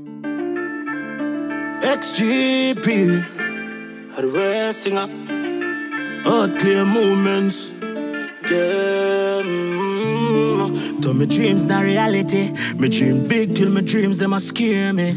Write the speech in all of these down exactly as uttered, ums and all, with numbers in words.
X G P, a rare singer, out clear movements. Yeah, mm. Though my dreams not reality, me dream big till my dreams them a scare me.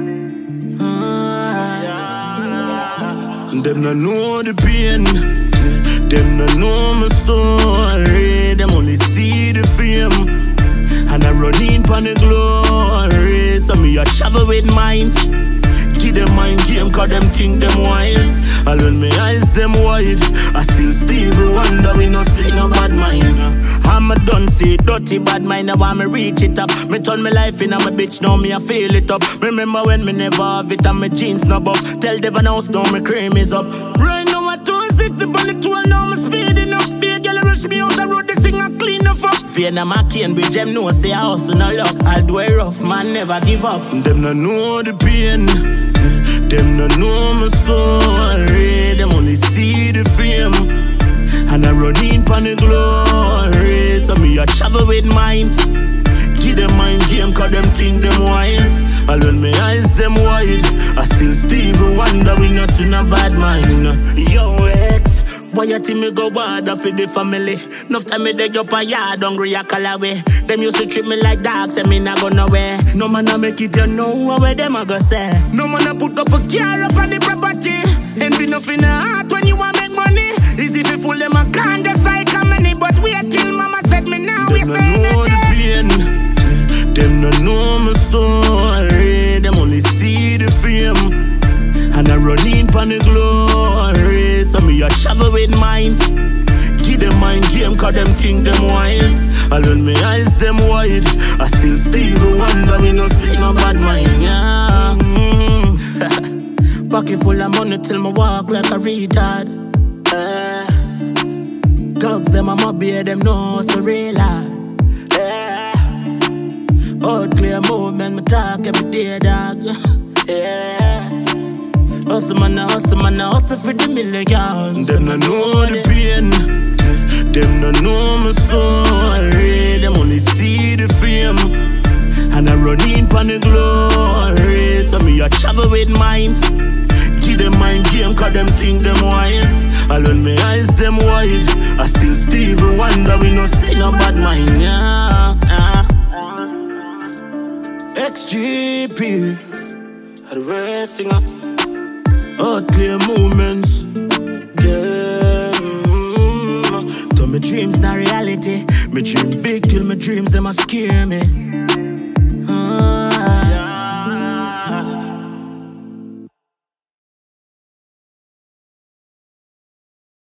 Ah, yeah. Them no know the pain, them no know my story. Them only see the fame, and I run in for the glory. So me a travel with mine. Give them mind game, cause them think them wise. And when me eyes them wide, I still Stevie Wonder, we no see no bad mind. I'm a done see dirty bad mind, now want me reach it up. Me turn my life in, I'm a bitch, now me I feel it up. Remember when me never have it and my jeans no buff. Tell Devon house now my cream is up. Right now I two sixty on the twelve, now me speeding up. Be a girl rush me out the road, this thing I clean up up. Vienna my Cambridge, them know say I hustle no luck. I'll do it rough, man, never give up. Them no know the pain, them no know my story. Them only see the fame, and I run in for the glory. So me a travel with mine. Give them mind game, cause them think them wise. And when my eyes them wide, I still Stevie Wonder, we no see no bad mind. Yo ex, why you think me go harder for the family? Enough time me dig up a yard, hungry a call away. Them used to treat me like dogs, and me not go nowhere. No man a make it, you know where them a go say. No man a put up a car up on the property. Envy nothing in the heart when you want make money. Easy if you fool them a can, just like a many. But wait till mama said me now, we stay in the pain. Them no know my story. Them only see the fame, and I run in for the glory. So me a travel with mine. Give them mind game, cause them think them wise. And when my eyes them wide, I still Stevie Wonder, we no see no bad mind. Yeah. Mm. Pocket full of money till me walk like a retard. Uh, Dogs them a mobby, them know so real hard. Out clear movement, me talk every day, dog. Yeah. Hustle man, hustle man, hustle for the millions. Them no know the pain, them no know my story. Them only see the fame, and I run in for the glory. So me a travel with mine. Give them mind game, cause them think them wise. And when my eyes them wide, I still Stevie Wonder, we no see no bad mind. Yeah, yeah. X G P, a rare singer, out clear movements. Yeah, mm. Though my dreams not reality, me dream big till my dreams them a scare me.